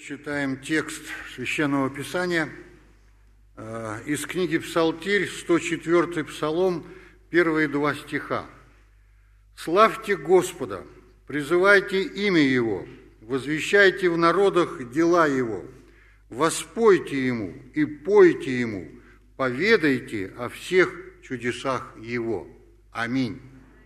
Читаем текст Священного Писания из книги Псалтирь, 104-й Псалом, первые 2 стиха. «Славьте Господа, призывайте имя Его, возвещайте в народах дела Его, воспойте Ему и пойте Ему, поведайте о всех чудесах Его». Аминь.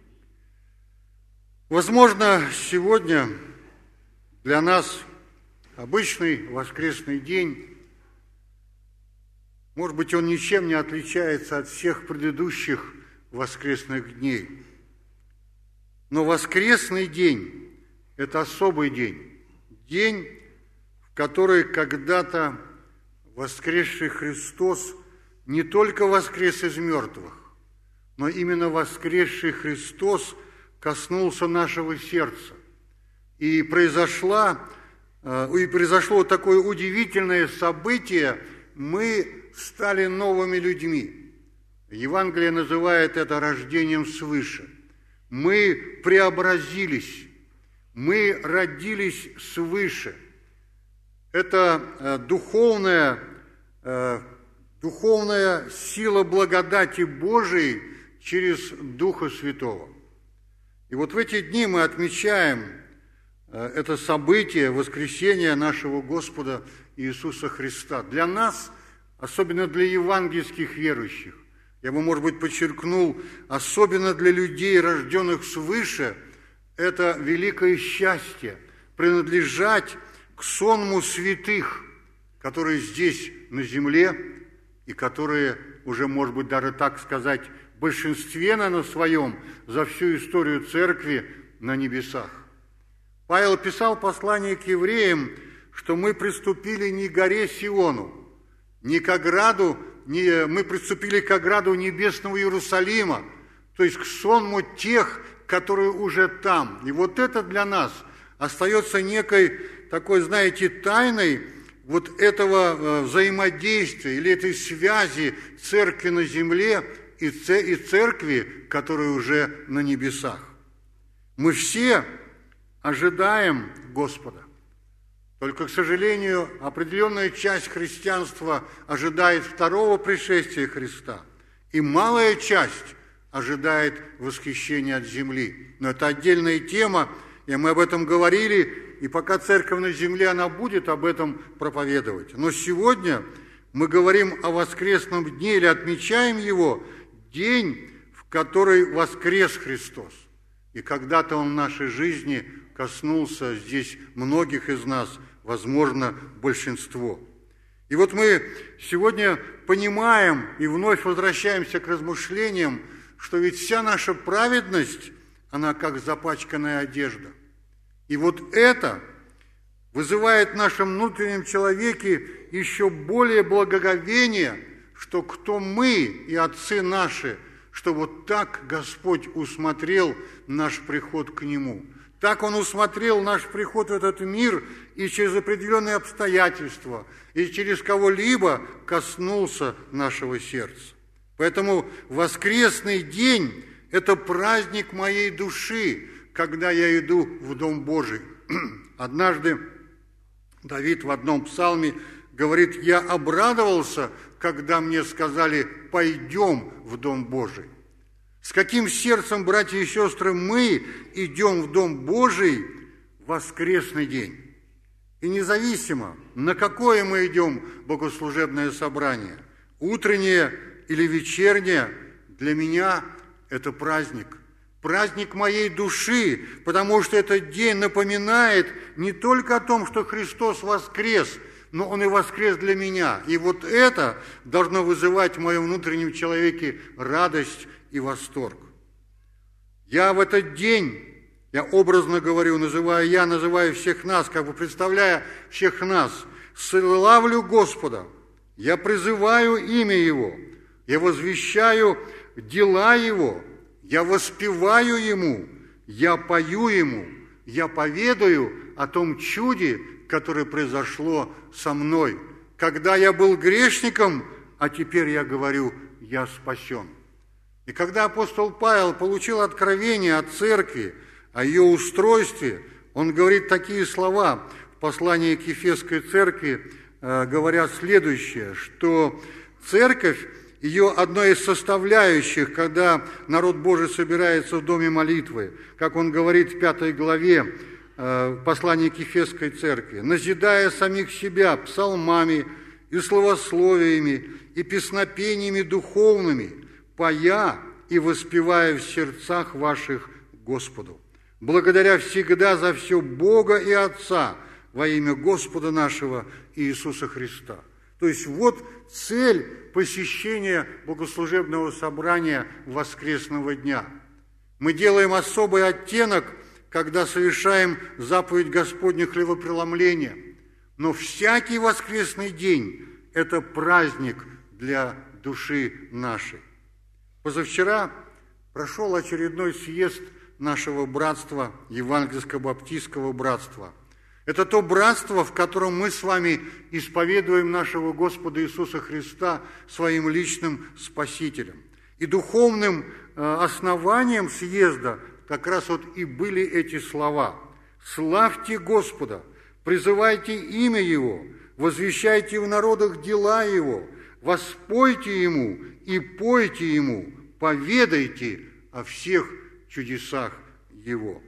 Возможно, сегодня для нас обычный воскресный день, может быть, он ничем не отличается от всех предыдущих воскресных дней. Но воскресный день – это особый день. День, в который когда-то воскресший Христос не только воскрес из мертвых, но именно воскресший Христос коснулся нашего сердца. И произошло такое удивительное событие, мы стали новыми людьми. Евангелие называет это рождением свыше. Мы преобразились, мы родились свыше. Это духовная сила благодати Божией через Духа Святого. И вот в эти дни мы отмечаем это событие воскресения нашего Господа Иисуса Христа. Для нас, особенно для евангельских верующих, я бы, может быть, подчеркнул, особенно для людей, рожденных свыше, это великое счастье принадлежать к сонму святых, которые здесь на земле и которые уже, может быть, даже так сказать, в большинстве на своем за всю историю церкви на небесах. Павел писал послание к евреям, что мы приступили не к горе Сиону, не к ограду, мы приступили к ограду небесного Иерусалима, то есть к сонму тех, которые уже там. И вот это для нас остается некой такой, знаете, тайной вот этого взаимодействия или этой связи церкви на земле и церкви, которая уже на небесах. Мы все ожидаем Господа. Только, к сожалению, определенная часть христианства ожидает второго пришествия Христа, и малая часть ожидает восхищения от земли. Но это отдельная тема, и мы об этом говорили, и пока церковь на земле, она будет об этом проповедовать. Но сегодня мы говорим о воскресном дне или отмечаем его, день, в который воскрес Христос. И когда-то Он в нашей жизни коснулся здесь многих из нас, возможно, большинство. И вот мы сегодня понимаем и вновь возвращаемся к размышлениям, что ведь вся наша праведность, она как запачканная одежда. И вот это вызывает в нашем внутреннем человеке еще более благоговение, что кто мы и отцы наши, что вот так Господь усмотрел наш приход к Нему. Так Он усмотрел наш приход в этот мир и через определенные обстоятельства, и через кого-либо коснулся нашего сердца. Поэтому воскресный день – это праздник моей души, когда я иду в Дом Божий. Однажды Давид в одном псалме говорит: «Я обрадовался, когда мне сказали: пойдем в Дом Божий». С каким сердцем, братья и сестры, мы идем в Дом Божий в воскресный день? И независимо, на какое мы идем богослужебное собрание, утреннее или вечернее, для меня это праздник. Праздник моей души, потому что этот день напоминает не только о том, что Христос воскрес, но Он и воскрес для меня. И вот это должно вызывать в моем внутреннем человеке радость и восторг. Я в этот день, я образно говорю, называю всех нас, как бы представляя всех нас, славлю Господа, я призываю имя Его, я возвещаю дела Его, я воспеваю Ему, я пою Ему, я поведаю о том чуде, которое произошло со мной, когда я был грешником, а теперь я говорю: я спасен. И когда апостол Павел получил откровение о церкви, о ее устройстве, он говорит такие слова: в послании к Ефесской церкви говорят следующее, что церковь, ее одной из составляющих, когда народ Божий собирается в доме молитвы, как он говорит в 5 главе послания к Ефесской церкви, назидая самих себя псалмами и словословиями и песнопениями духовными, поя и воспевая в сердцах ваших Господу, благодаря всегда за все Бога и Отца во имя Господа нашего Иисуса Христа. То есть вот цель посещения богослужебного собрания воскресного дня. Мы делаем особый оттенок, когда совершаем заповедь Господня хлебопреломления. Но всякий воскресный день – это праздник для души нашей. Позавчера прошел очередной съезд нашего братства, Евангельско-баптистского братства. Это то братство, в котором мы с вами исповедуем нашего Господа Иисуса Христа своим личным Спасителем. И духовным основанием съезда как раз вот и были эти слова. «Славьте Господа, призывайте имя Его, возвещайте в народах дела Его, воспойте Ему и пойте Ему, поведайте о всех чудесах Его».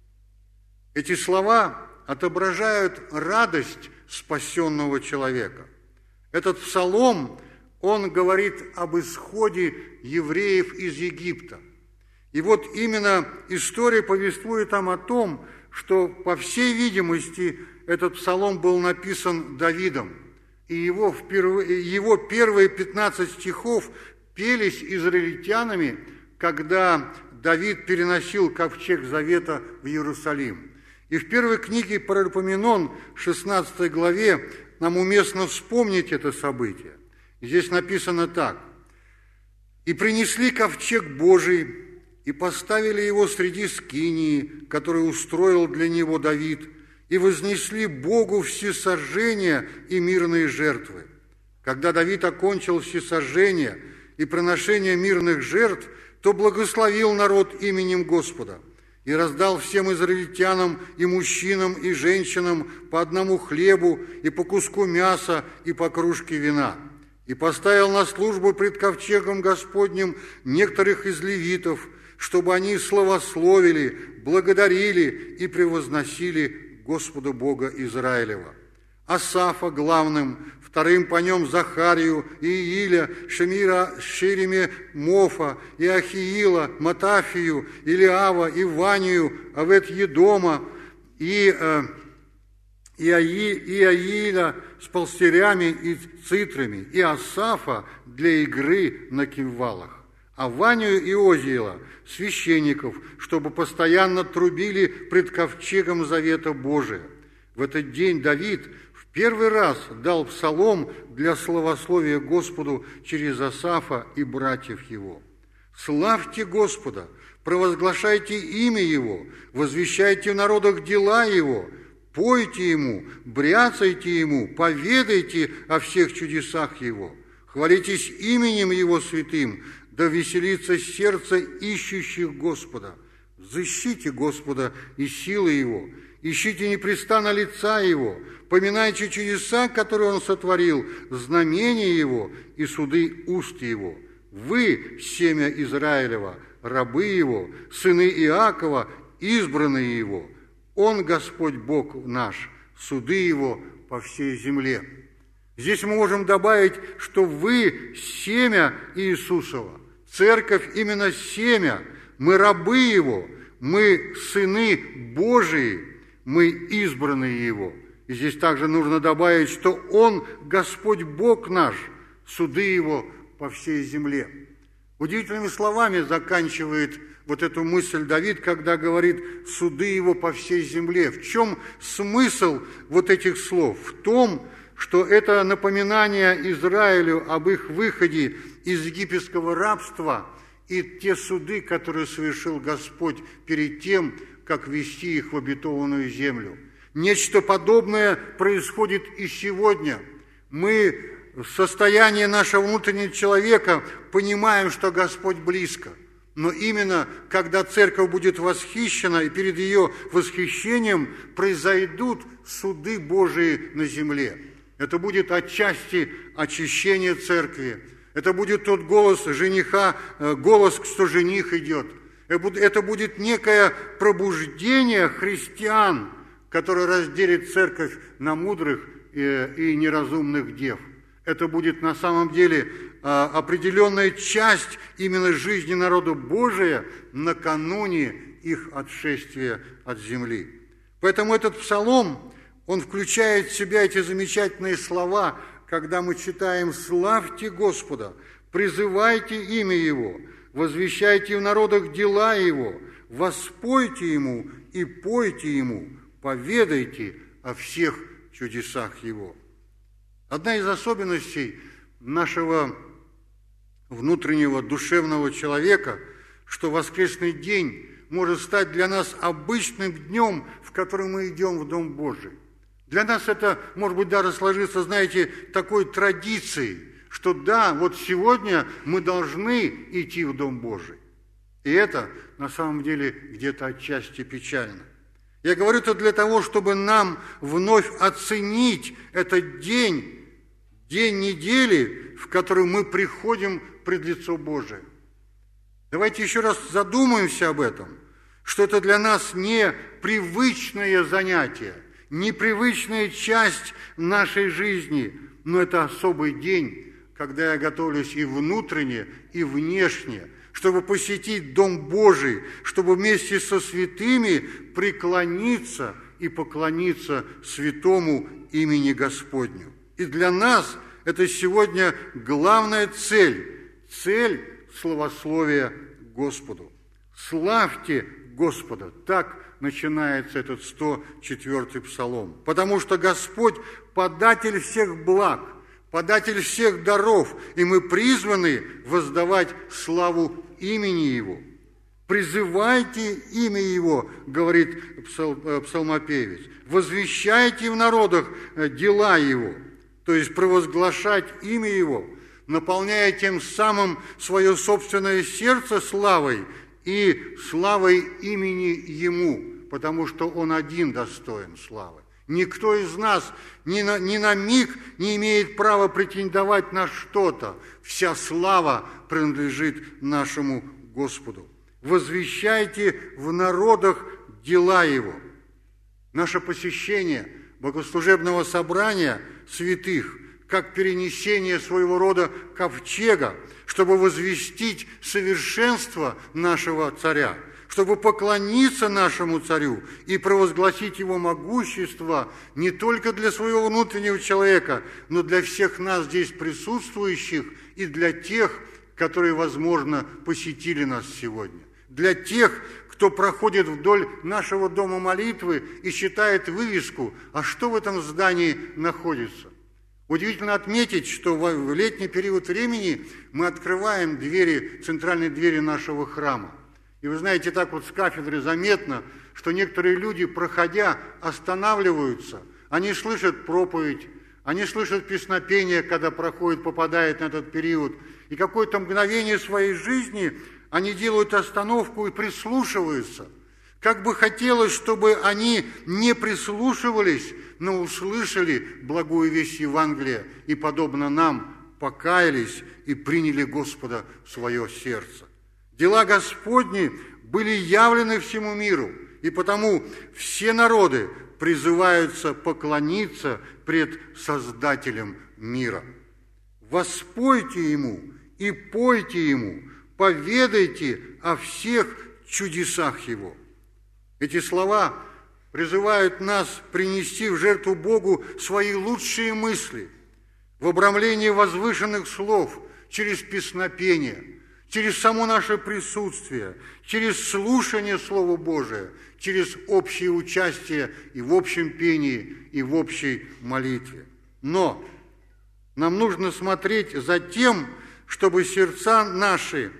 Эти слова отображают радость спасенного человека. Этот псалом, он говорит об исходе евреев из Египта. И вот именно история повествует нам о том, что, по всей видимости, этот псалом был написан Давидом. И его первые 15 стихов пелись израильтянами, когда Давид переносил ковчег Завета в Иерусалим. И в первой книге Паралипоменон, 16 главе, нам уместно вспомнить это событие. И здесь написано так. «И принесли ковчег Божий, и поставили его среди скинии, который устроил для него Давид, и вознесли Богу всесожжения и мирные жертвы. Когда Давид окончил всесожжение и приношение мирных жертв, то благословил народ именем Господа и раздал всем израильтянам и мужчинам и женщинам по одному хлебу и по куску мяса и по кружке вина. И поставил на службу пред ковчегом Господним некоторых из левитов, чтобы они славословили, благодарили и превозносили Господа Бога Израилева. Асафа главным, вторым по нем Захарию, Ииля, Шириме, Мофа, Иахиила, Матафию, Илиава, Иванию, Авет-Едома, и Иаиля с палстирями и цитрами, и Асафа для игры на кимвалах, а Ванию и Озиила, священников, чтобы постоянно трубили пред ковчегом завета Божия. В этот день Давид в первый раз дал псалом для славословия Господу через Асафа и братьев его. «Славьте Господа, провозглашайте имя Его, возвещайте в народах дела Его, пойте Ему, бряцайте Ему, поведайте о всех чудесах Его, хвалитесь именем Его святым, да веселится сердце ищущих Господа. Взыщите Господа и силы Его, ищите непрестанно лица Его, поминайте чудеса, которые Он сотворил, знамения Его и суды уст Его. Вы, семя Израилева, рабы Его, сыны Иакова, избранные Его. Он, Господь Бог наш, суды Его по всей земле». Здесь мы можем добавить, что вы семя Иисусова. Церковь именно семя. Мы рабы Его, мы сыны Божии, мы избранные Его. И здесь также нужно добавить, что Он, Господь Бог наш, суды Его по всей земле. Удивительными словами заканчивает вот эту мысль Давид, когда говорит «суды Его по всей земле». В чем смысл вот этих слов? В том, что это напоминание Израилю об их выходе из египетского рабства и те суды, которые совершил Господь перед тем, как ввести их в обетованную землю. Нечто подобное происходит и сегодня. Мы в состоянии нашего внутреннего человека понимаем, что Господь близко. Но именно когда церковь будет восхищена, и перед ее восхищением произойдут суды Божии на земле. Это будет отчасти очищение церкви. Это будет тот голос жениха, голос, что жених идет. Это будет некое пробуждение христиан, которое разделит церковь на мудрых и неразумных дев. Это будет на самом деле определенная часть именно жизни народа Божия накануне их отшествия от земли. Поэтому этот псалом, он включает в себя эти замечательные слова, когда мы читаем «Славьте Господа, призывайте имя Его, возвещайте в народах дела Его, воспойте Ему и пойте Ему, поведайте о всех чудесах Его». Одна из особенностей нашего внутреннего душевного человека, что воскресный день может стать для нас обычным днем, в который мы идем в Дом Божий. Для нас это, может быть, даже сложится, знаете, такой традицией, что да, вот сегодня мы должны идти в Дом Божий. И это, на самом деле, где-то отчасти печально. Я говорю это для того, чтобы нам вновь оценить этот день недели, в которую мы приходим пред лицо Божие. Давайте еще раз задумаемся об этом, что это для нас не привычное занятие, непривычная часть нашей жизни, но это особый день, когда я готовлюсь и внутренне, и внешне, чтобы посетить Дом Божий, чтобы вместе со святыми преклониться и поклониться святому имени Господню. И для нас это сегодня главная цель славословия Господу. Славьте Господа. Так начинается этот 104-й псалом. Потому что Господь – податель всех благ, податель всех даров, и мы призваны воздавать славу имени Его. «Призывайте имя Его», говорит псалмопевец, «возвещайте в народах дела Его», то есть провозглашать имя Его, наполняя тем самым свое собственное сердце славой и славой имени Ему, потому что Он один достоин славы. Никто из нас ни на миг не имеет права претендовать на что-то. Вся слава принадлежит нашему Господу. Возвещайте в народах дела Его. Наше посещение богослужебного собрания святых, как перенесение своего рода ковчега, чтобы возвестить совершенство нашего царя, чтобы поклониться нашему царю и провозгласить его могущество не только для своего внутреннего человека, но для всех нас здесь присутствующих и для тех, которые, возможно, посетили нас сегодня. Для тех, кто проходит вдоль нашего дома молитвы и читает вывеску, а что в этом здании находится. Удивительно отметить, что в летний период времени мы открываем центральные двери нашего храма. И вы знаете, так вот с кафедры заметно, что некоторые люди, проходя, останавливаются, они слышат проповедь, они слышат песнопение, когда попадает на этот период, и какое-то мгновение своей жизни они делают остановку и прислушиваются. Как бы хотелось, чтобы они не прислушивались, но услышали благую весть Евангелия и, подобно нам, покаялись и приняли Господа в свое сердце. Дела Господни были явлены всему миру, и потому все народы призываются поклониться пред Создателем мира. Воспойте Ему и пойте Ему, поведайте о всех чудесах Его. Эти слова призывают нас принести в жертву Богу свои лучшие мысли в обрамлении возвышенных слов через песнопение, через само наше присутствие, через слушание Слова Божия, через общее участие и в общем пении, и в общей молитве. Но нам нужно смотреть за тем, чтобы сердце наше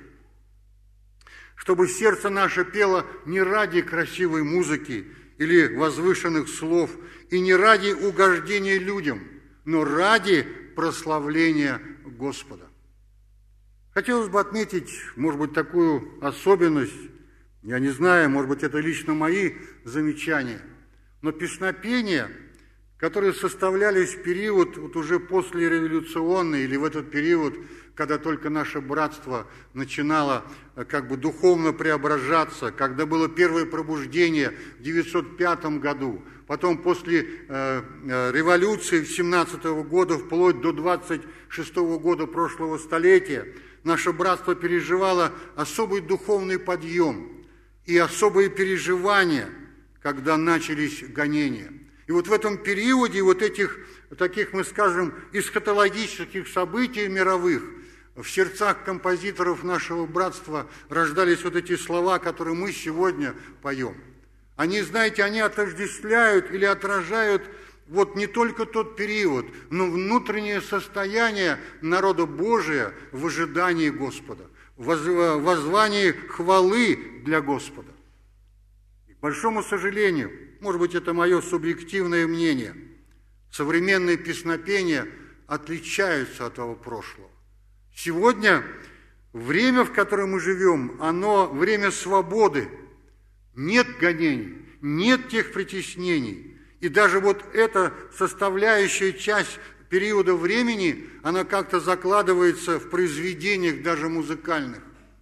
пело не ради красивой музыки или возвышенных слов, и не ради угождения людям, но ради прославления Господа. Хотелось бы отметить, может быть, такую особенность, я не знаю, может быть, это лично мои замечания, но песнопения, которые составлялись в период вот уже послереволюционный или в этот период, когда только наше братство начинало как бы духовно преображаться, когда было первое пробуждение в 905 году, потом после революции 17 года вплоть до 26 года прошлого столетия, наше братство переживало особый духовный подъем и особые переживания, когда начались гонения. И вот в этом периоде вот этих, таких, мы скажем, эсхатологических событий мировых в сердцах композиторов нашего братства рождались вот эти слова, которые мы сегодня поем. Они, знаете, они отождествляют или отражают вот не только тот период, но внутреннее состояние народа Божия в ожидании Господа, в воззвании хвалы для Господа. И, к большому сожалению, может быть, это мое субъективное мнение, современные песнопения отличаются от того прошлого. Сегодня время, в котором мы живем, оно время свободы. Нет гонений, нет тех притеснений. И даже вот эта составляющая часть периода времени, она как-то закладывается в произведениях даже музыкальных.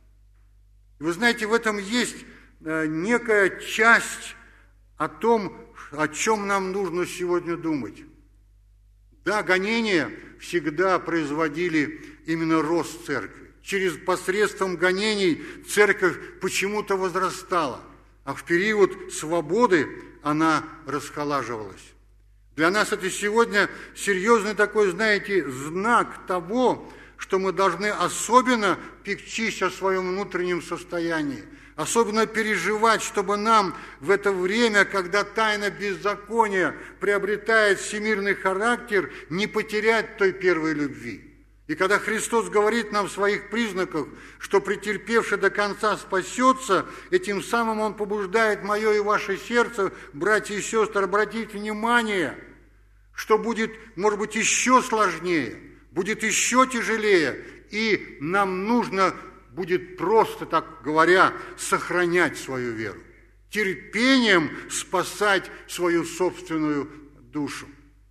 И вы знаете, в этом есть некая часть о том, о чем нам нужно сегодня думать. Да, гонения всегда производили именно рост церкви. Посредством гонений церковь почему-то возрастала, а в период свободы она расхолаживалась. Для нас это сегодня серьезный такой, знаете, знак того, что мы должны особенно печься о своем внутреннем состоянии, особенно переживать, чтобы нам в это время, когда тайна беззакония приобретает всемирный характер, не потерять той первой любви. И когда Христос говорит нам в своих признаках, что претерпевший до конца спасется, этим самым Он побуждает мое и ваше сердце, братья и сестры, обратить внимание, что будет, может быть, еще сложнее, будет еще тяжелее, и нам нужно будет просто, так говоря, сохранять свою веру, терпением спасать свою собственную душу.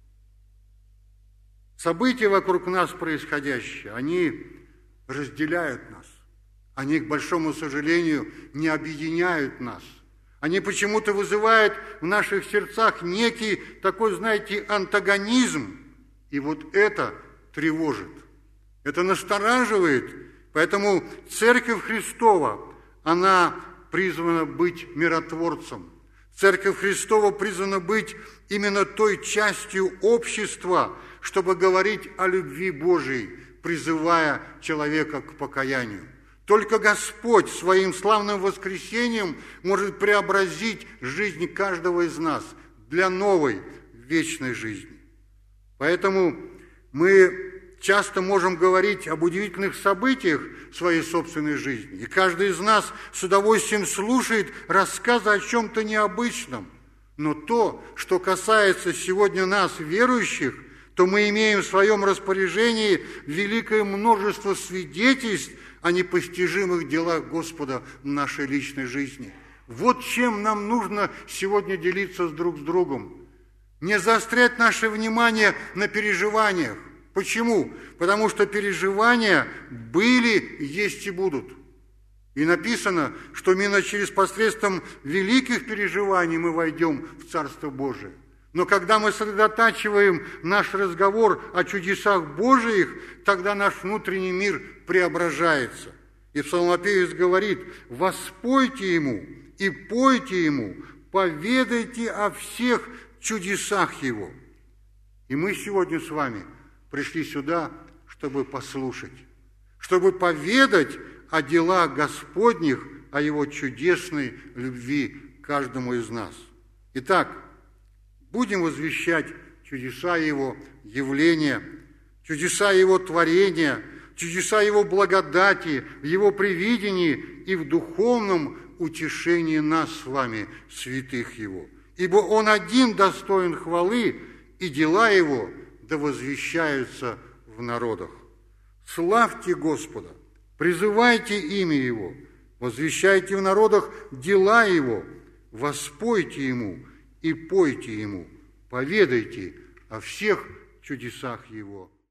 События вокруг нас происходящие, они разделяют нас. Они, к большому сожалению, не объединяют нас. Они почему-то вызывают в наших сердцах некий такой, знаете, антагонизм. И вот это тревожит, это настораживает. Поэтому Церковь Христова, она призвана быть миротворцем. Церковь Христова призвана быть именно той частью общества, чтобы говорить о любви Божией, призывая человека к покаянию. Только Господь своим славным воскресением может преобразить жизнь каждого из нас для новой вечной жизни. Поэтому мы часто можем говорить об удивительных событиях в своей собственной жизни. И каждый из нас с удовольствием слушает рассказы о чем-то необычном. Но то, что касается сегодня нас, верующих, то мы имеем в своем распоряжении великое множество свидетельств о непостижимых делах Господа в нашей личной жизни. Вот чем нам нужно сегодня делиться друг с другом. Не заострять наше внимание на переживаниях. Почему? Потому что переживания были, есть и будут. И написано, что именно через посредством великих переживаний мы войдем в Царство Божие. Но когда мы сосредотачиваем наш разговор о чудесах Божиих, тогда наш внутренний мир преображается. И псалмопевец говорит: «Воспойте Ему и пойте Ему, поведайте о всех чудесах Его». И мы сегодня с вами пришли сюда, чтобы послушать, чтобы поведать о делах Господних, о Его чудесной любви каждому из нас. Итак, будем возвещать чудеса Его явления, чудеса Его творения, чудеса Его благодати, в Его привидении и в духовном утешении нас с вами, святых Его. Ибо Он один достоин хвалы, и дела Его да возвещаются в народах. Славьте Господа, Призывайте имя Его, возвещайте в народах дела Его, воспойте Ему и пойте Ему, поведайте о всех чудесах Его».